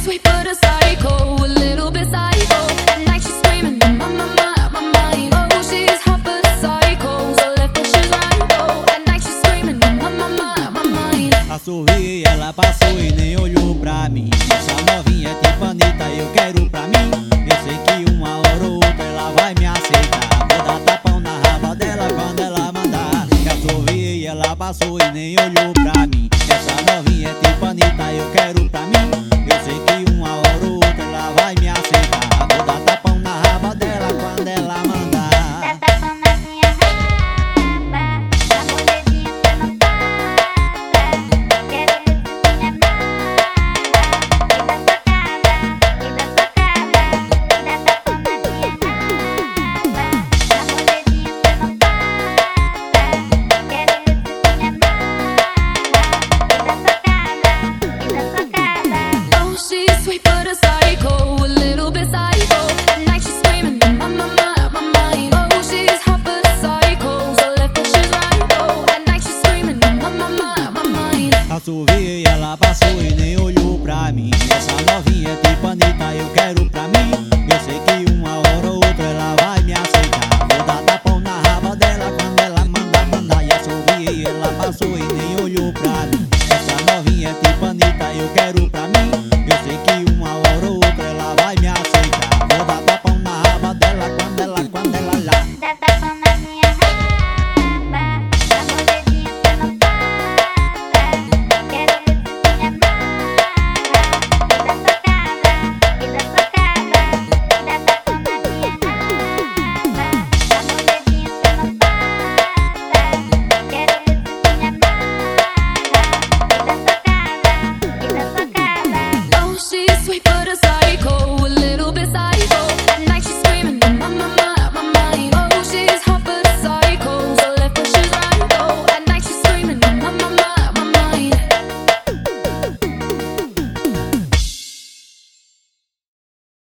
sweet but a psycho, a little bit psycho. At night she's screaming, my mind. Oh, she's hot but a psycho, so left her she's right. Oh, at night she's screaming, my mind. A sorrir, ela passou e nem olhou pra mim. Essa novinha tipo Anitta, eu quero pra mim. Eu sei que uma hora ou outra ela vai me aceitar. Vou dar tapão na raba dela quando ela mandar. A sorrir, ela passou e nem olhou pra mim. Essa novinha tipo Anitta, eu quero pra mim. Eu sei que uma hora ou outra ela vai me aceitar. Vou dar tapão na raba dela quando ela mandar. Dá tapão na minha raba, na molezinha cê não para. Quero ver se tu me amara. E da sua cara, e da sua cara. Dá tapão na minha raba, na molezinha cê não para. Quero ver se tu me amara. E da sua cara, e da sua cara. Oh, she's sweet but a psycho, a little bit psycho. At night she's screaming, my mind. Oh, she's hot but a psycho, so left her she's right. Oh, at night she's screaming, my mind. A sorrir,